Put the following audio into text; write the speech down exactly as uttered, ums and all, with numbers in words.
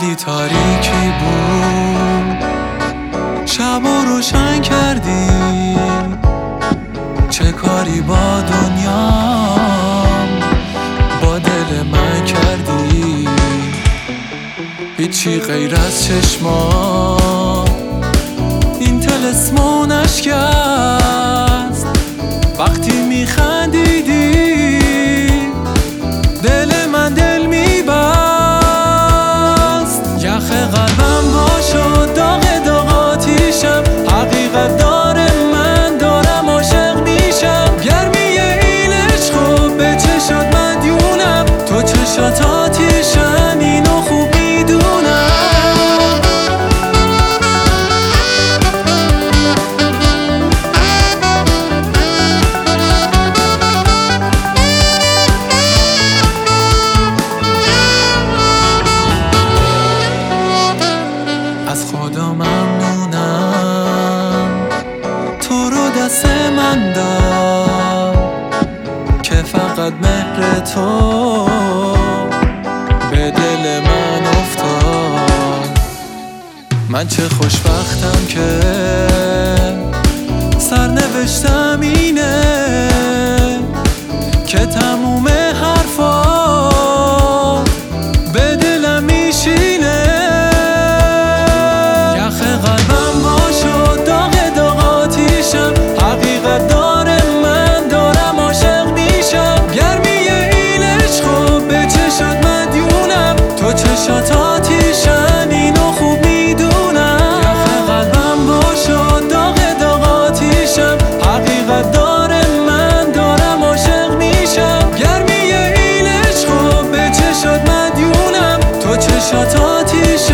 ولی تاریکی بود، شب و روشن کردی. چه کاری با دنیام با دل من کردی؟ هیچی غیر از چشما این طلسمون اشکست. وقتی میخندیدی دل من دل میبست. یخ قلبم با شد داغ داغ آتیشم، حقیقت داره من دارم عاشق میشم. گرمی این عشق به چشات مدیونم، تو چشات آتیشن اینو خوب میدونم. از خدا ممنونم تو رو دست من داد که فقط مهر تو به دل من افتاد. من چه خوشبختم که سرنوشتم اینه که تموم حرفات به دلم میشینه. یخ قلبم با شد داغ داغ آتیشم، حقیقت داره من دارم عاشق میشم. گرمی این عشق به چشات مدیونم، تو چشات آتیشن اینو خوب میدونم. یخ قلبم با شد داغ داغ آتیشم، حقیقت داره من دارم عاشق میشم. گرمی این عشق به چشات مدیونم، تو چشات آتیشن